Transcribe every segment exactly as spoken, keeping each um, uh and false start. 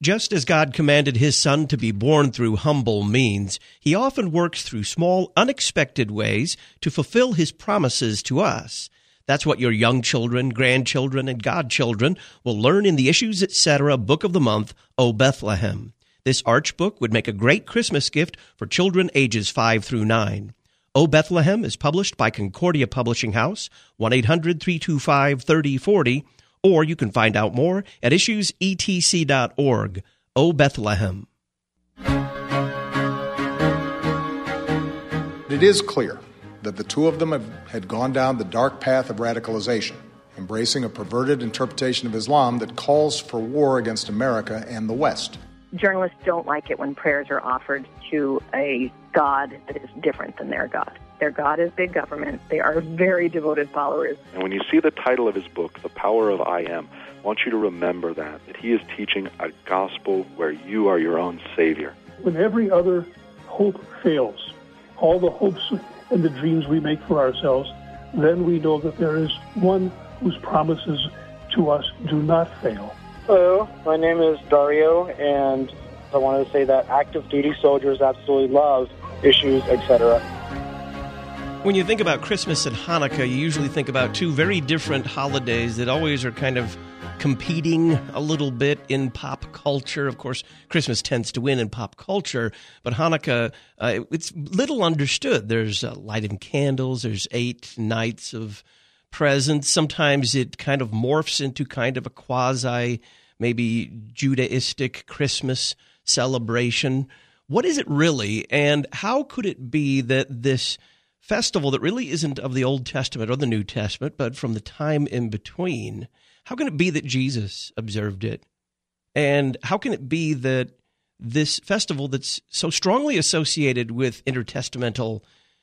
Just as God commanded his Son to be born through humble means, he often works through small, unexpected ways to fulfill his promises to us. That's what your young children, grandchildren, and godchildren will learn in the Issues Etc. Book of the Month, O Bethlehem. This arch book would make a great Christmas gift for children ages five through nine. O Bethlehem is published by Concordia Publishing House, one eight hundred, three two five, three oh four oh, or you can find out more at issues e t c dot org. O Bethlehem. It is clear that the two of them have, had gone down the dark path of radicalization, embracing a perverted interpretation of Islam that calls for war against America and the West. Journalists don't like it when prayers are offered to a God that is different than their God. Their God is big government. They are very devoted followers. And when you see the title of his book, The Power of I Am, I want you to remember that, that he is teaching a gospel where you are your own Savior. When every other hope fails, all the hopes and the dreams we make for ourselves, then we know that there is one whose promises to us do not fail. Hello, my name is Dario, and I wanted to say that active duty soldiers absolutely love Issues, et cetera. When you think about Christmas and Hanukkah, you usually think about two very different holidays that always are kind of competing a little bit in pop culture. Of course, Christmas tends to win in pop culture, but Hanukkah, uh, it's little understood. There's uh, lighted candles, there's eight nights of presents. Sometimes it kind of morphs into kind of a quasi, maybe Judaistic Christmas celebration. What is it really, and how could it be that this festival that really isn't of the Old Testament or the New Testament, but from the time in between, how can it be that Jesus observed it? And how can it be that this festival that's so strongly associated with intertestamental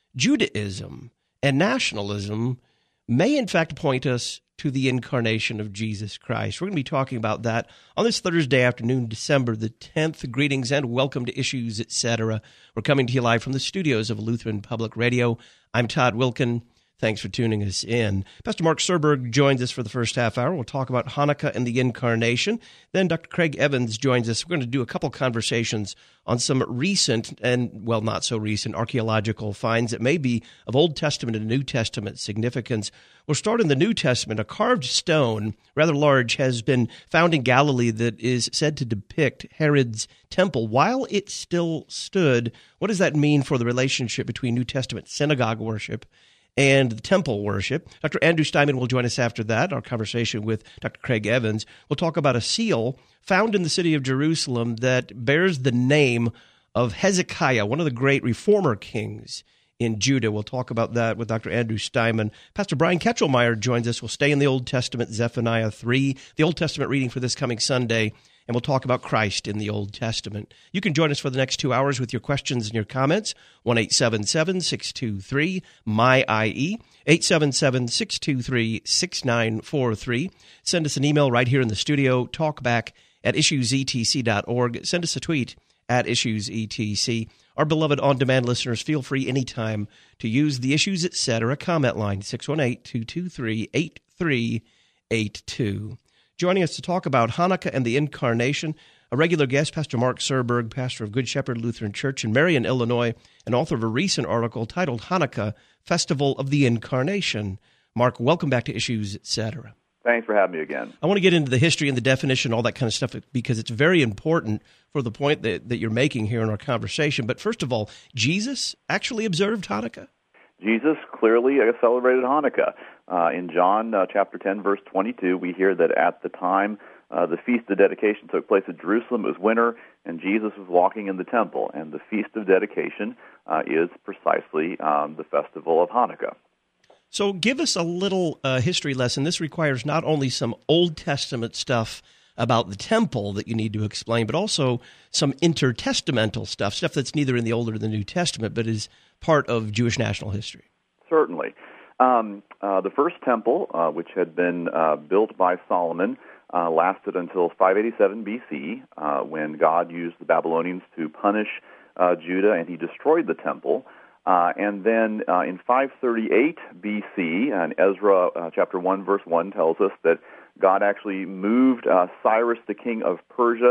Judaism and nationalism may in fact point us to the incarnation of Jesus Christ? We're going to be talking about that on this Thursday afternoon, December the tenth. Greetings and welcome to Issues, et cetera. We're coming to you live from the studios of Lutheran Public Radio. I'm Todd Wilken. Thanks for tuning us in. Pastor Mark Serberg joins us for the first half hour. We'll talk about Hanukkah and the Incarnation. Then Doctor Craig Evans joins us. We're going to do a couple conversations on some recent and, well, not so recent archaeological finds that may be of Old Testament and New Testament significance. We'll start in the New Testament. A carved stone, rather large, has been found in Galilee that is said to depict Herod's temple while it still stood. What does that mean for the relationship between New Testament synagogue worship and the temple worship? Doctor Andrew Steinman will join us after that, our conversation with Doctor Craig Evans. We'll talk about a seal found in the city of Jerusalem that bears the name of Hezekiah, one of the great reformer kings in Judah. We'll talk about that with Doctor Andrew Steinman. Pastor Brian Ketchelmeyer joins us. We'll stay in the Old Testament, Zephaniah three, the Old Testament reading for this coming Sunday, and we'll talk about Christ in the Old Testament. You can join us for the next two hours with your questions and your comments. one eight seven seven, six two three, M Y I E, eight seven seven, six two three, six nine four three. Send us an email right here in the studio, talkback at issues e t c dot org. Send us a tweet at issues e t c. Our beloved on-demand listeners, feel free anytime to use the Issues, et cetera comment line, six one eight, two two three, eight three eight two. Joining us to talk about Hanukkah and the Incarnation, a regular guest, Pastor Mark Serberg, pastor of Good Shepherd Lutheran Church in Marion, Illinois, and author of a recent article titled Hanukkah, Festival of the Incarnation. Mark, welcome back to Issues, et cetera. Thanks for having me again. I want to get into the history and the definition, all that kind of stuff, because it's very important for the point that, that you're making here in our conversation. But first of all, Jesus actually observed Hanukkah? Jesus clearly celebrated Hanukkah. Uh, in John uh, chapter ten, verse twenty-two, we hear that at the time uh, the Feast of Dedication took place at Jerusalem, it was winter, and Jesus was walking in the temple. And the Feast of Dedication uh, is precisely um, the festival of Hanukkah. So give us a little uh, history lesson. This requires not only some Old Testament stuff about the temple that you need to explain, but also some intertestamental stuff, stuff that's neither in the Old or the New Testament, but is part of Jewish national history. Certainly. Um, uh, the first temple, uh, which had been uh, built by Solomon, uh, lasted until five eighty-seven B C, uh, when God used the Babylonians to punish uh, Judah, and he destroyed the temple. Uh, and then uh, in five thirty-eight B C, and Ezra uh, chapter one, verse one tells us that God actually moved uh, Cyrus, the king of Persia,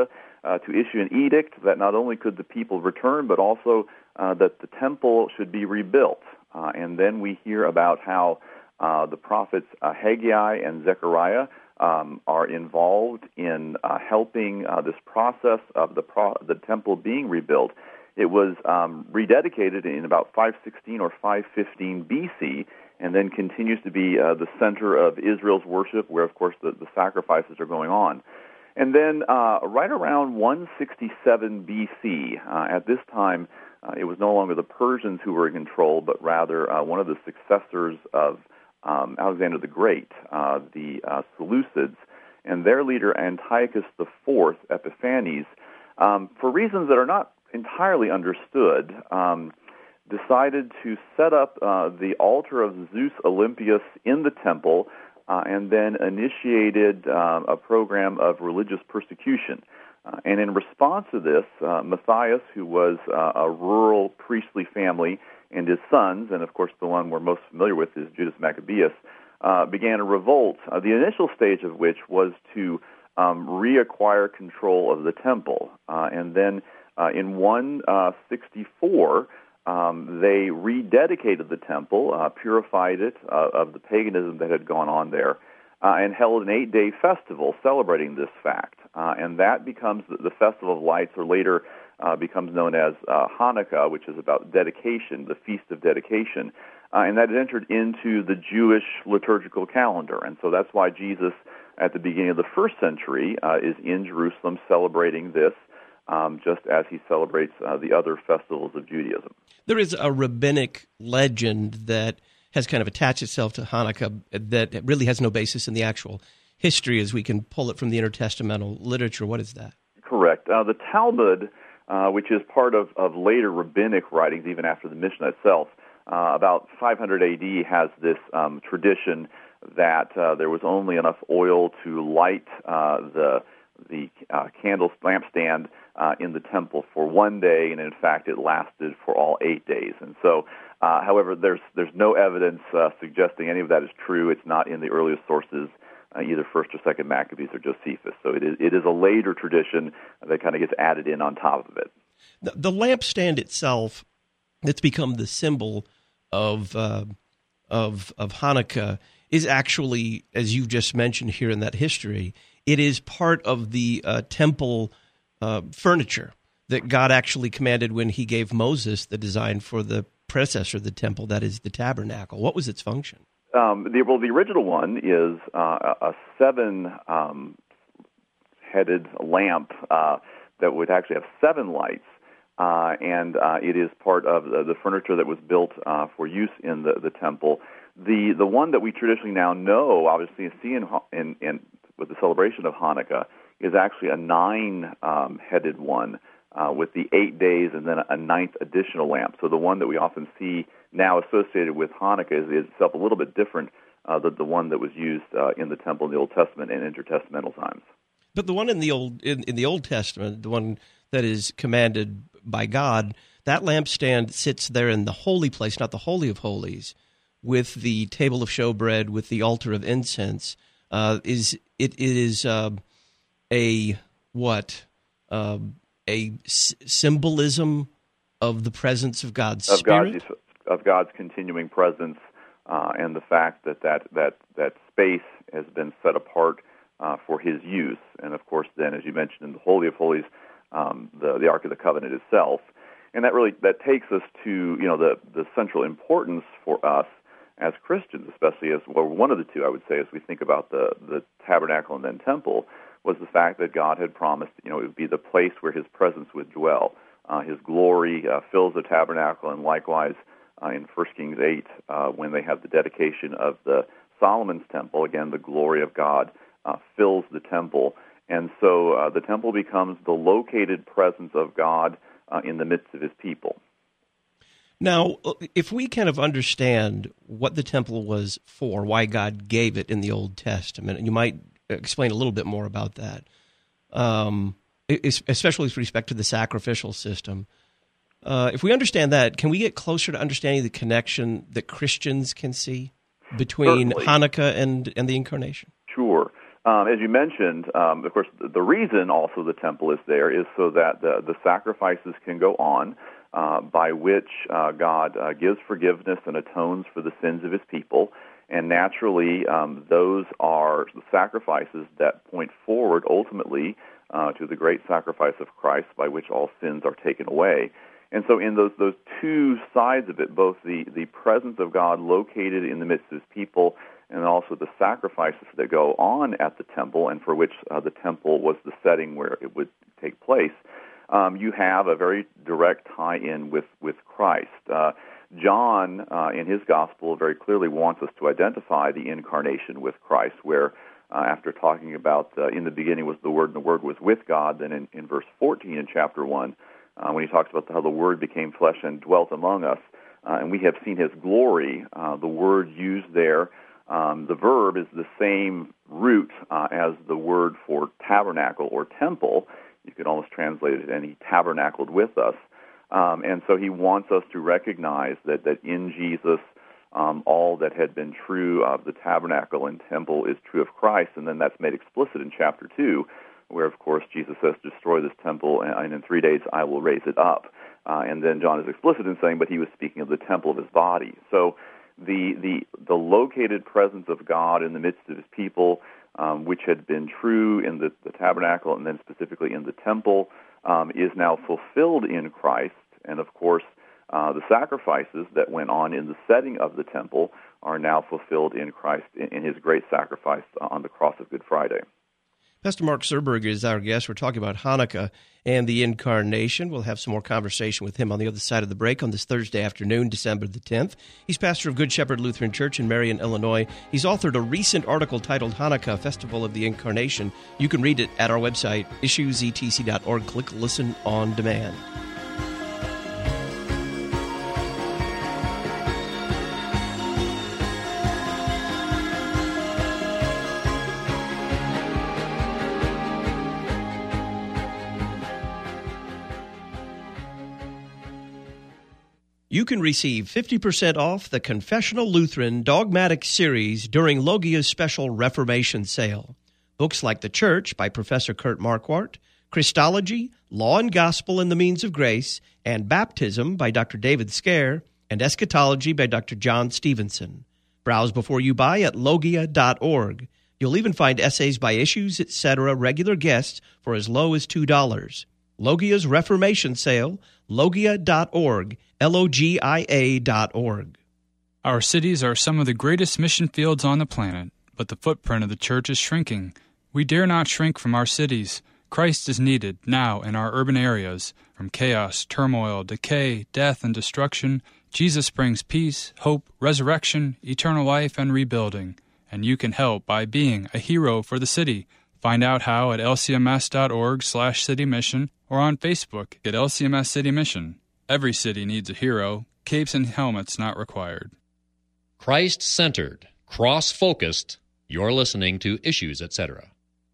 uh, to issue an edict that not only could the people return, but also uh, that the temple should be rebuilt. Uh, and then we hear about how uh, the prophets uh, Haggai and Zechariah um, are involved in uh, helping uh, this process of the pro- the temple being rebuilt. It was um, rededicated in about five sixteen or five fifteen B C, and then continues to be uh, the center of Israel's worship, where, of course, the, the sacrifices are going on. And then uh, right around one sixty-seven B C, uh, at this time, uh, it was no longer the Persians who were in control, but rather uh, one of the successors of um, Alexander the Great, uh, the uh, Seleucids, and their leader Antiochus the Fourth, Epiphanes, um, for reasons that are not entirely understood, um, decided to set up uh, the altar of Zeus Olympius in the temple, uh, and then initiated uh, a program of religious persecution. Uh, and in response to this, uh, Matthias, who was uh, a rural priestly family, and his sons, and of course the one we're most familiar with is Judas Maccabeus, uh, began a revolt, uh, the initial stage of which was to um, reacquire control of the temple. Uh, and then uh, in one sixty-four, Um, they rededicated the temple, uh, purified it uh, of the paganism that had gone on there, uh, and held an eight-day festival celebrating this fact. Uh, and that becomes the, the Festival of Lights, or later uh, becomes known as uh, Hanukkah, which is about dedication, the Feast of Dedication. Uh, and that entered into the Jewish liturgical calendar. And so that's why Jesus, at the beginning of the first century, uh, is in Jerusalem celebrating this, Um, just as he celebrates uh, the other festivals of Judaism. There is a rabbinic legend that has kind of attached itself to Hanukkah that really has no basis in the actual history, as we can pull it from the intertestamental literature. What is that? Correct. Uh, the Talmud, uh, which is part of, of later rabbinic writings, even after the Mishnah itself, uh, about five hundred A D has this um, tradition that uh, there was only enough oil to light uh, the the uh, candle lampstand uh, in the temple for one day, and in fact it lasted for all eight days. And so, uh, however, there's there's no evidence uh, suggesting any of that is true. It's not in the earliest sources, uh, either First or Second Maccabees or Josephus. So it is it is a later tradition that kind of gets added in on top of it. The, the lampstand itself, that's become the symbol of uh, of of Hanukkah, is actually, as you've just mentioned here in that history, it is part of the uh, temple uh, furniture that God actually commanded when he gave Moses the design for the predecessor of the temple, that is the tabernacle. What was its function? Um, the, well, the original one is uh, a seven-headed um, lamp uh, that would actually have seven lights, uh, and uh, it is part of the, the furniture that was built uh, for use in the, the temple. The the one that we traditionally now know, obviously, and see in, in, in with the celebration of Hanukkah, is actually a nine-headed um, one uh, with the eight days and then a ninth additional lamp. So the one that we often see now associated with Hanukkah is, is itself a little bit different uh, than the one that was used uh, in the temple in the Old Testament and intertestamental times. But the one in the Old in, in the Old Testament, the one that is commanded by God, that lampstand sits there in the holy place, not the Holy of Holies, with the table of showbread, with the altar of incense. Uh, is it, it is uh, a what uh, a s- symbolism of the presence of God's of Spirit, God's, of God's continuing presence, uh, and the fact that that, that that space has been set apart uh, for His use. And of course, then, as you mentioned, in the Holy of Holies, um, the the Ark of the Covenant itself, and that really that takes us to you know the the central importance for us as Christians, especially as, well, one of the two, I would say, as we think about the, the tabernacle and then temple, was the fact that God had promised, you know, it would be the place where His presence would dwell. Uh, his glory uh, fills the tabernacle, and likewise uh, in First Kings eight, uh, when they have the dedication of the Solomon's temple, again, the glory of God uh, fills the temple. And so uh, the temple becomes the located presence of God uh, in the midst of His people. Now, if we kind of understand what the temple was for, why God gave it in the Old Testament, and you might explain a little bit more about that, um, especially with respect to the sacrificial system. Uh, if we understand that, can we get closer to understanding the connection that Christians can see between Certainly. Hanukkah and, and the Incarnation? Sure. Um, as you mentioned, um, of course, the reason also the temple is there is so that the, the sacrifices can go on uh, by which uh, God uh, gives forgiveness and atones for the sins of his people. And naturally, um, those are the sacrifices that point forward ultimately uh, to the great sacrifice of Christ by which all sins are taken away. And so in those those two sides of it, both the, the presence of God located in the midst of his people and also the sacrifices that go on at the temple and for which uh, the temple was the setting where it would take place, um, you have a very direct tie-in with, with Christ. Uh, John, uh, in his gospel, very clearly wants us to identify the incarnation with Christ, where uh, after talking about uh, in the beginning was the Word and the Word was with God, then in, in verse fourteen in chapter one, uh, when he talks about how the Word became flesh and dwelt among us, uh, and we have seen his glory, uh, the word used there, Um, the verb is the same root uh, as the word for tabernacle or temple. You could almost translate it, and he tabernacled with us. Um, and so he wants us to recognize that, that in Jesus, um, all that had been true of the tabernacle and temple is true of Christ, and then that's made explicit in chapter two, where, of course, Jesus says, destroy this temple, and in three days I will raise it up. Uh, and then John is explicit in saying, but he was speaking of the temple of his body. So The, the the located presence of God in the midst of his people, um, which had been true in the, the tabernacle and then specifically in the temple, um, is now fulfilled in Christ. And, of course, uh, the sacrifices that went on in the setting of the temple are now fulfilled in Christ in, in his great sacrifice on the cross of Good Friday. Pastor Mark Serberg is our guest. We're talking about Hanukkah and the Incarnation. We'll have some more conversation with him on the other side of the break on this Thursday afternoon, December the tenth. He's pastor of Good Shepherd Lutheran Church in Marion, Illinois. He's authored a recent article titled Hanukkah, Festival of the Incarnation. You can read it at our website, issues e t c dot org. Click Listen on Demand. You can receive fifty percent off the Confessional Lutheran Dogmatic Series during Logia's special Reformation sale. Books like The Church by Professor Kurt Marquardt, Christology, Law and Gospel and the Means of Grace, and Baptism by Doctor David Scare, and Eschatology by Doctor John Stevenson. Browse before you buy at logia dot org. You'll even find essays by Issues, et cetera regular guests for as low as two dollars. Logia's Reformation Sale, logia dot org, L O G I A dot org. Our cities are some of the greatest mission fields on the planet, but the footprint of the church is shrinking. We dare not shrink from our cities. Christ is needed now in our urban areas. From chaos, turmoil, decay, death, and destruction, Jesus brings peace, hope, resurrection, eternal life, and rebuilding. And you can help by being a hero for the city. Find out how at l c m s dot org slash city mission or on Facebook at L C M S City Mission. Every city needs a hero. Capes and helmets not required. Christ-centered, cross-focused. You're listening to Issues, et cetera.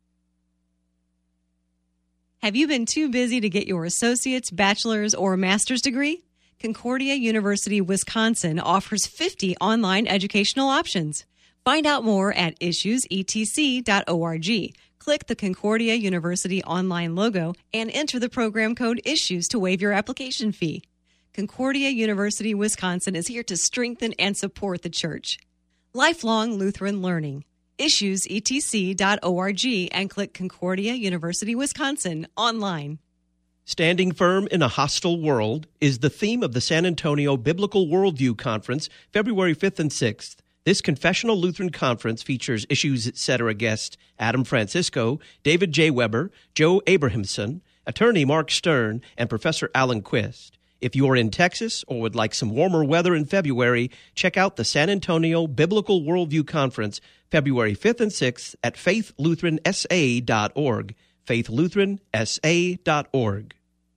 Have you been too busy to get your associate's, bachelor's, or master's degree? Concordia University, Wisconsin offers fifty online educational options. Find out more at issues e t c dot org. Click the Concordia University online logo and enter the program code ISSUES to waive your application fee. Concordia University, Wisconsin is here to strengthen and support the church. Lifelong Lutheran learning. issues e t c dot org and click Concordia University, Wisconsin online. Standing Firm in a Hostile World is the theme of the San Antonio Biblical Worldview Conference, February fifth and sixth. This Confessional Lutheran Conference features Issues, et cetera guests Adam Francisco, David J. Weber, Joe Abrahamson, attorney Mark Stern, and Professor Alan Quist. If you are in Texas or would like some warmer weather in February, check out the San Antonio Biblical Worldview Conference, February fifth and sixth at faith lutheran s a dot org, faith lutheran s a dot org.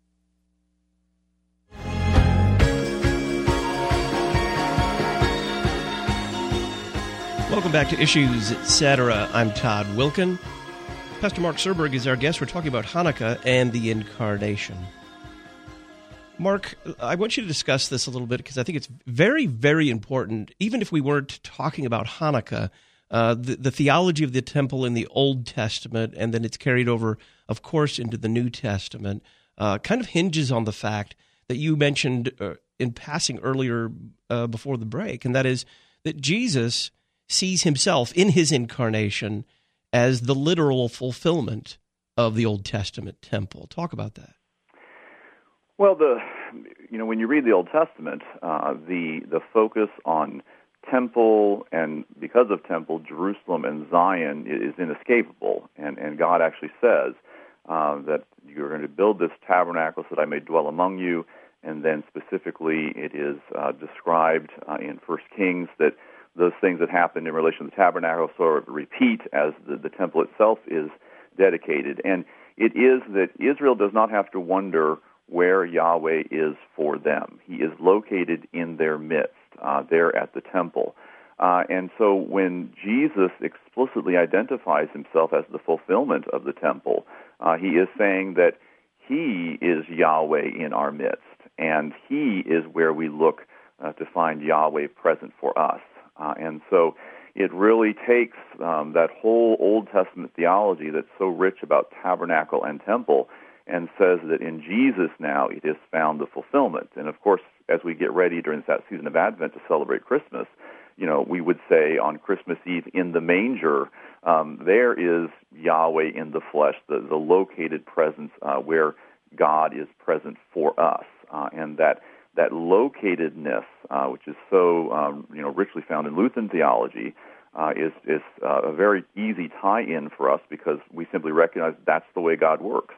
Welcome back to Issues, et cetera. I'm Todd Wilkin. Pastor Mark Serberg is our guest. We're talking about Hanukkah and the Incarnation. Mark, I want you to discuss this a little bit because I think it's very, very important. Even if we weren't talking about Hanukkah, uh, the, the theology of the temple in the Old Testament, and then it's carried over, of course, into the New Testament, uh, kind of hinges on the fact that you mentioned uh, in passing earlier uh, before the break, and that is that Jesus sees himself in his incarnation as the literal fulfillment of the Old Testament temple. Talk about that. Well, the you know when you read the Old Testament, uh, the the focus on temple, and because of temple, Jerusalem and Zion is inescapable, and and God actually says uh, that you're going to build this tabernacle so that I may dwell among you, and then specifically it is uh, described uh, in First Kings that those things that happened in relation to the tabernacle sort of repeat as the, the temple itself is dedicated. And it is that Israel does not have to wonder where Yahweh is for them. He is located in their midst, uh, there at the temple. Uh, and so when Jesus explicitly identifies himself as the fulfillment of the temple, uh, he is saying that he is Yahweh in our midst, and he is where we look uh, to find Yahweh present for us. Uh, and so it really takes um, that whole Old Testament theology that's so rich about tabernacle and temple and says that in Jesus now it has found the fulfillment. And of course, as we get ready during that season of Advent to celebrate Christmas, you know, we would say on Christmas Eve in the manger, um, there is Yahweh in the flesh, the, the located presence uh, where God is present for us. Uh, and that that locatedness, uh, which is so um, you know richly found in Lutheran theology, uh, is is uh, a very easy tie-in for us because we simply recognize that's the way God works.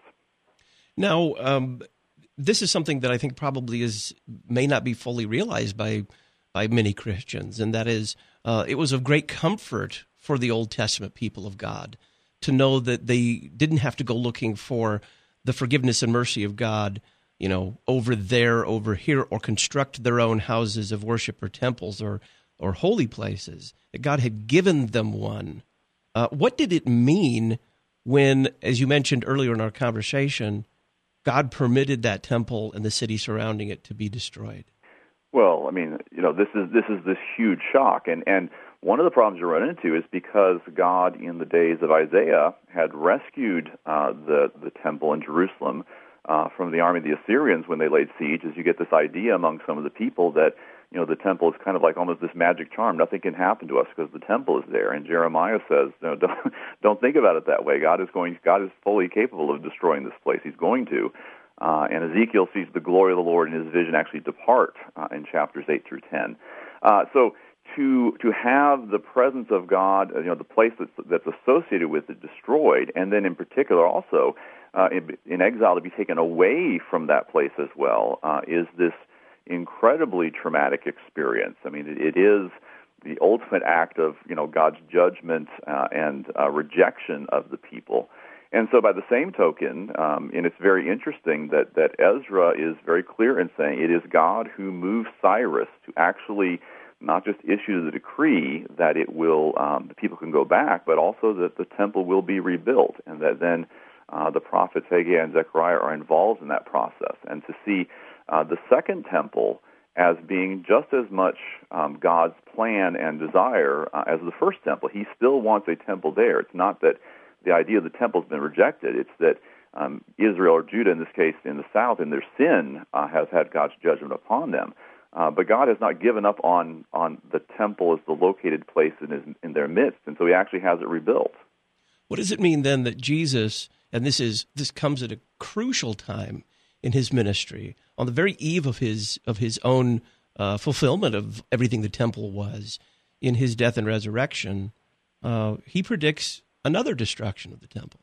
Now, um, this is something that I think probably is may not be fully realized by by many Christians, and that is uh, it was of great comfort for the Old Testament people of God to know that they didn't have to go looking for the forgiveness and mercy of God, you know, over there, over here, or construct their own houses of worship or temples or or holy places, that God had given them one. Uh, what did it mean when, as you mentioned earlier in our conversation, God permitted that temple and the city surrounding it to be destroyed? Well, I mean, you know, this is this is this huge shock, and and one of the problems you run into is because God, in the days of Isaiah, had rescued uh, the the temple in Jerusalem uh, from the army of the Assyrians when they laid siege. As you get this idea among some of the people that, you know, the temple is kind of like almost this magic charm. Nothing can happen to us because the temple is there. And Jeremiah says, no, don't, don't think about it that way. God is going. God is fully capable of destroying this place. He's going to. Uh, and Ezekiel sees the glory of the Lord in his vision actually depart uh, in chapters eight through ten. Uh, so to to have the presence of God, you know, the place that's, that's associated with it destroyed, and then in particular also uh, in, in exile to be taken away from that place as well, uh, is this incredibly traumatic experience. I mean, it, it is the ultimate act of, you know, God's judgment uh, and uh, rejection of the people. And so by the same token, um, and it's very interesting that, that Ezra is very clear in saying it is God who moved Cyrus to actually not just issue the decree that it will, um, the people can go back, but also that the temple will be rebuilt, and that then uh, the prophets Haggai and Zechariah are involved in that process. And to see uh, the second temple as being just as much um, God's plan and desire uh, as the first temple. He still wants a temple there. It's not that the idea of the temple has been rejected. It's that um, Israel, or Judah in this case, in the south, in their sin, uh, has had God's judgment upon them. Uh, but God has not given up on, on the temple as the located place in, his, in their midst, and so he actually has it rebuilt. What does it mean then that Jesus, and this is this comes at a crucial time in his ministry, on the very eve of his of his own uh, fulfillment of everything the temple was, in his death and resurrection, uh, he predicts another destruction of the temple?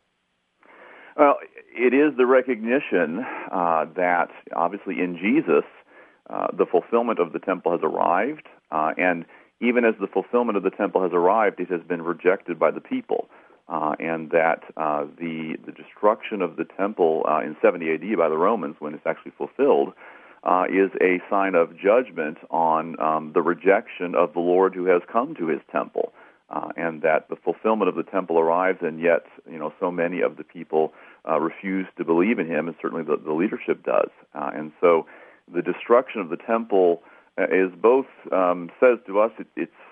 Well, it is the recognition uh, that obviously in Jesus, uh, the fulfillment of the temple has arrived, uh, and even as the fulfillment of the temple has arrived, it has been rejected by the people, uh, and that uh, the the destruction of the temple uh, in seventy A D by the Romans, when it's actually fulfilled, uh, is a sign of judgment on um, the rejection of the Lord who has come to his temple. Uh, and that the fulfillment of the temple arrives, and yet, you know, so many of the people uh, refuse to believe in him, and certainly the, the leadership does. Uh, and so, the destruction of the temple is both um, says to us it, it's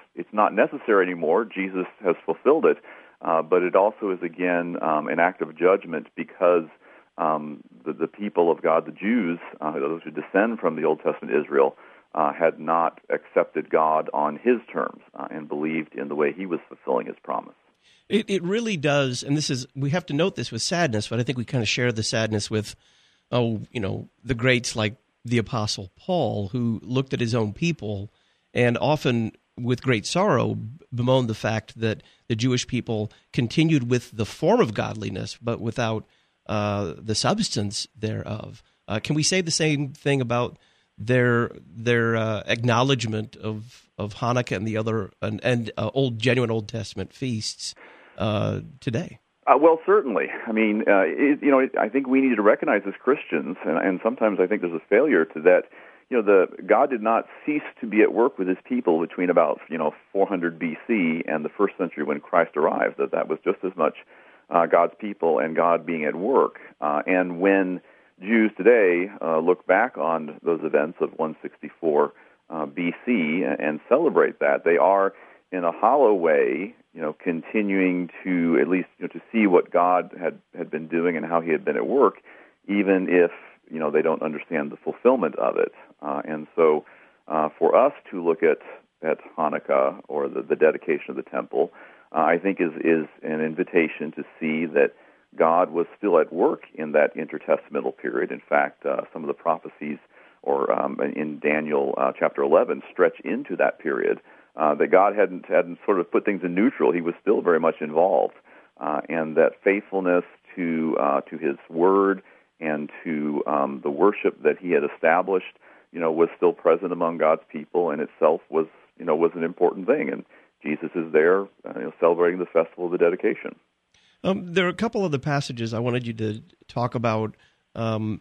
it's not necessary anymore. Jesus has fulfilled it. Uh, but it also is, again, um, an act of judgment because um, the, the people of God, the Jews, uh, those who descend from the Old Testament Israel, uh, had not accepted God on his terms uh, and believed in the way he was fulfilling his promise. It, it really does, and this is, we have to note this with sadness, but I think we kind of share the sadness with, oh, you know, the greats like the Apostle Paul, who looked at his own people and often with great sorrow bemoaned the fact that the Jewish people continued with the form of godliness, but without uh, the substance thereof. Uh, can we say the same thing about their their uh, acknowledgement of, of Hanukkah and the other and, and uh, old genuine Old Testament feasts uh, today? Uh, well, certainly. I mean, uh, it, you know, it, I think we need to recognize as Christians, and, and sometimes I think there's a failure to that. You know, the God did not cease to be at work with his people between about, you know, four hundred B C and the first century when Christ arrived, that that was just as much uh, God's people and God being at work. Uh, and when Jews today uh, look back on those events of one sixty-four uh, B C and celebrate that, they are, in a hollow way, you know, continuing to at least, you know, to see what God had, had been doing and how he had been at work, even if, you know, they don't understand the fulfillment of it. Uh, and so uh, for us to look at, at Hanukkah or the, the dedication of the temple, uh, I think is, is an invitation to see that God was still at work in that intertestamental period. In fact, uh, some of the prophecies or um, in Daniel uh, chapter eleven stretch into that period, uh, that God hadn't, hadn't sort of put things in neutral. He was still very much involved, uh, and that faithfulness to, uh, to his word and to um, the worship that he had established, you know, was still present among God's people, and itself was, you know, was an important thing. And Jesus is there, uh, you know, celebrating the festival of the dedication. Um, there are a couple of the passages I wanted you to talk about um,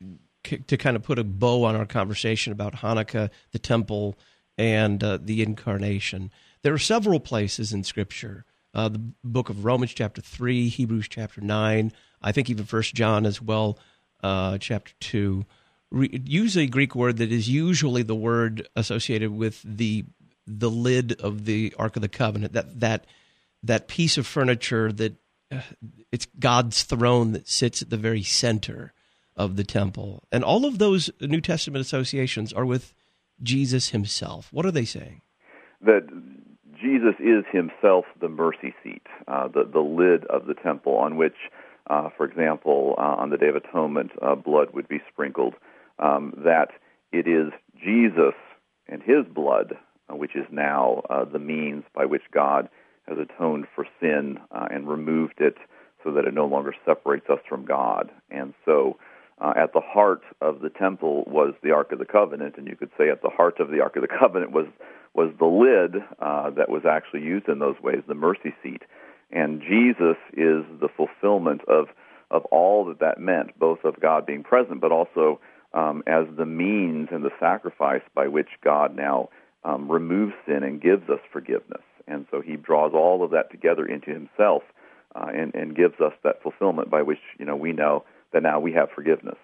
c- to kind of put a bow on our conversation about Hanukkah, the temple, and uh, the incarnation. There are several places in Scripture, uh, the book of Romans chapter three, Hebrews chapter nine, I think even First John as well, uh, chapter two, re- use a Greek word that is usually the word associated with the the lid of the Ark of the Covenant, that that that piece of furniture that uh, it's God's throne that sits at the very center of the temple. And all of those New Testament associations are with Jesus himself. What are they saying? That Jesus is himself the mercy seat, uh, the, the lid of the temple on which, uh, for example, uh, on the Day of Atonement, uh, blood would be sprinkled, um, that it is Jesus and his blood, uh, which is now uh, the means by which God has atoned for sin uh, and removed it so that it no longer separates us from God. And so uh, at the heart of the temple was the Ark of the Covenant, and you could say at the heart of the Ark of the Covenant was was the lid uh, that was actually used in those ways, the mercy seat. And Jesus is the fulfillment of, of all that that meant, both of God being present, but also um, as the means and the sacrifice by which God now um, removes sin and gives us forgiveness. And so he draws all of that together into himself uh, and, and gives us that fulfillment by which, you know, we know that now we have forgiveness.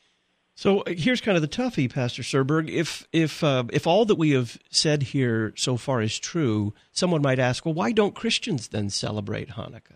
So here's kind of the toughie, Pastor Serberg. If if uh, if all that we have said here so far is true, someone might ask, well, why don't Christians then celebrate Hanukkah?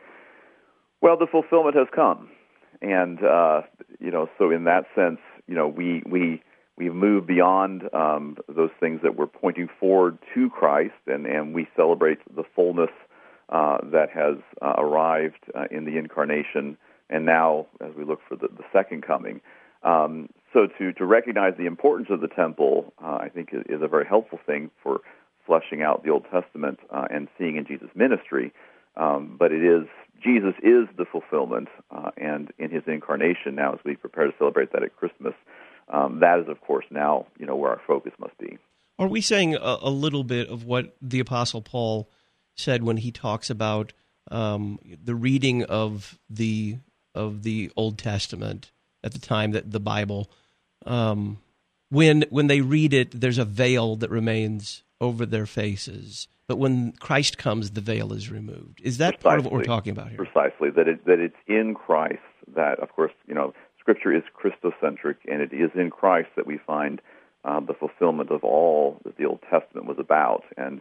Well, the fulfillment has come, and uh, you know, so in that sense, you know, we we we move beyond um, those things that we're pointing forward to Christ, and, and we celebrate the fullness uh, that has uh, arrived uh, in the incarnation, and now as we look for the, the second coming. Um, so to, to recognize the importance of the temple, uh, I think is a very helpful thing for fleshing out the Old Testament uh, and seeing in Jesus' ministry. Um, but it is, Jesus is the fulfillment, uh, and in his incarnation now, as we prepare to celebrate that at Christmas, um, that is, of course, now, you know, where our focus must be. Are we saying a, a little bit of what the Apostle Paul said when he talks about um, the reading of the of the Old Testament at the time that the Bible, um, when when they read it, there's a veil that remains over their faces. But when Christ comes, the veil is removed. Is that Precisely. part of what we're talking about here? Precisely, that it, that it's in Christ that, of course, you know, Scripture is Christocentric, and it is in Christ that we find uh, the fulfillment of all that the Old Testament was about. And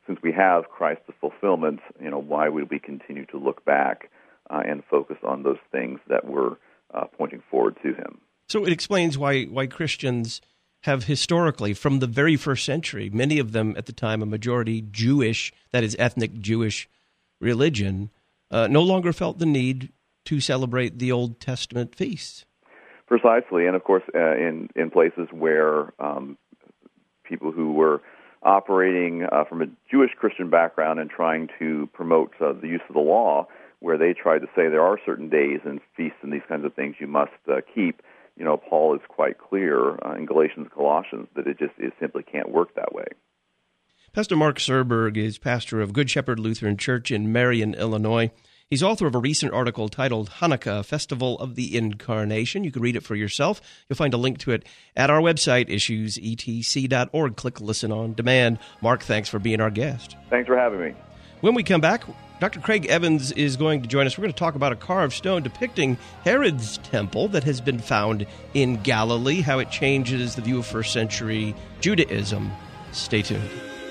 since we have Christ's fulfillment, you know, why would we continue to look back uh, and focus on those things that were uh, pointing forward to him? So it explains why why Christians have historically, from the very first century, many of them at the time a majority Jewish, that is ethnic Jewish religion, uh, no longer felt the need to celebrate the Old Testament feasts. Precisely, and of course, uh, in in places where um, people who were operating uh, from a Jewish Christian background and trying to promote uh, the use of the law, where they tried to say there are certain days and feasts and these kinds of things you must uh, keep, you know, Paul is quite clear uh, in Galatians, Colossians, that it just it simply can't work that way. Pastor Mark Serberg is pastor of Good Shepherd Lutheran Church in Marion, Illinois. He's author of a recent article titled Hanukkah, Festival of the Incarnation. You can read it for yourself. You'll find a link to it at our website, issues e t c dot org. Click Listen on Demand. Mark, thanks for being our guest. Thanks for having me. When we come back, Doctor Craig Evans is going to join us. We're going to talk about a carved stone depicting Herod's temple that has been found in Galilee, how it changes the view of first century Judaism. Stay tuned.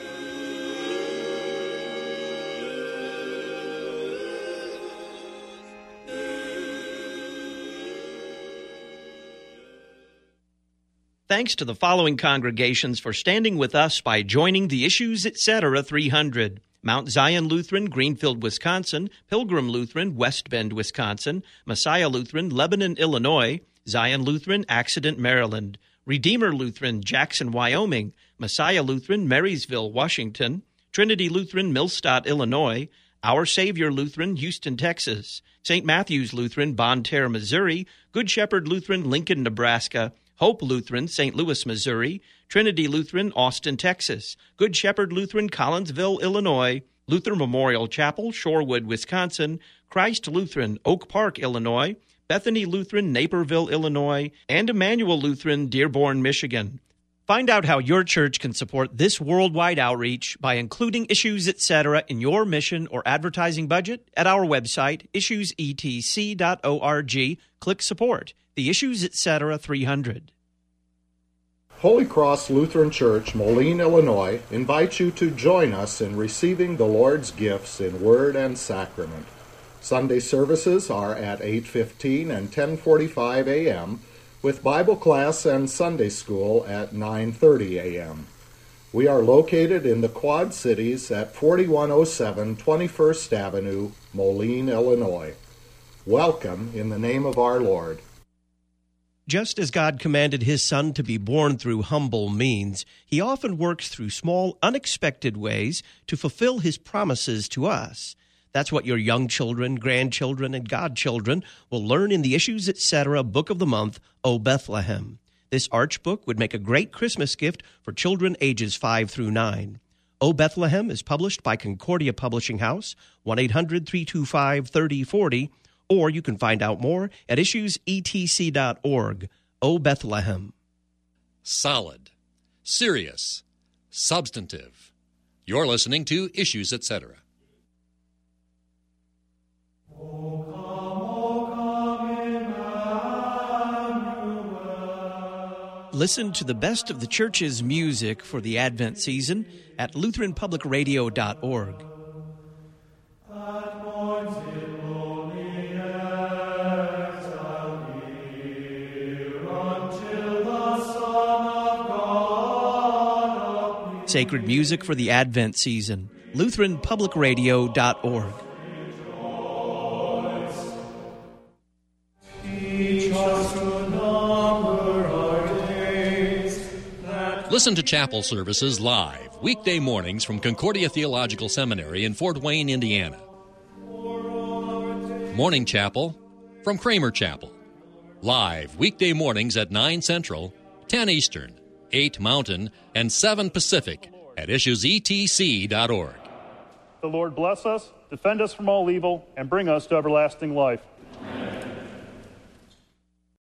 Thanks to the following congregations for standing with us by joining the Issues Etc. three hundred. Mount Zion Lutheran, Greenfield, Wisconsin; Pilgrim Lutheran, West Bend, Wisconsin; Messiah Lutheran, Lebanon, Illinois; Zion Lutheran, Accident, Maryland; Redeemer Lutheran, Jackson, Wyoming; Messiah Lutheran, Marysville, Washington; Trinity Lutheran, Millstadt, Illinois; Our Savior Lutheran, Houston, Texas; Saint Matthew's Lutheran, Bonne Terre, Missouri; Good Shepherd Lutheran, Lincoln, Nebraska; Hope Lutheran, Saint Louis, Missouri; Trinity Lutheran, Austin, Texas; Good Shepherd Lutheran, Collinsville, Illinois; Luther Memorial Chapel, Shorewood, Wisconsin; Christ Lutheran, Oak Park, Illinois; Bethany Lutheran, Naperville, Illinois; and Emmanuel Lutheran, Dearborn, Michigan. Find out how your church can support this worldwide outreach by including Issues Etc. in your mission or advertising budget at our website, issues e t c dot org. Click Support. The Issues Etc. three hundred. Holy Cross Lutheran Church, Moline, Illinois, invites you to join us in receiving the Lord's gifts in word and sacrament. Sunday services are at eight fifteen and ten forty-five a.m., with Bible class and Sunday school at nine thirty a.m. We are located in the Quad Cities at forty-one oh seven twenty-first Avenue, Moline, Illinois. Welcome in the name of our Lord. Just as God commanded his Son to be born through humble means, he often works through small, unexpected ways to fulfill his promises to us. That's what your young children, grandchildren, and godchildren will learn in the Issues Etc. Book of the Month, O Bethlehem. This arch book would make a great Christmas gift for children ages five through nine. O Bethlehem is published by Concordia Publishing House, one eight hundred three two five three oh four oh, or you can find out more at issues e t c dot org. O Bethlehem. Solid, serious, substantive. You're listening to Issues Etc. Listen to the best of the church's music for the Advent season at lutheran public radio dot org. Sacred music for the Advent season, lutheran public radio dot org. Listen to chapel services live, weekday mornings from Concordia Theological Seminary in Fort Wayne, Indiana. Morning Chapel from Kramer Chapel. Live, weekday mornings at nine Central, ten Eastern, eight Mountain, and seven Pacific at issues e t c dot org. The Lord bless us, defend us from all evil, and bring us to everlasting life.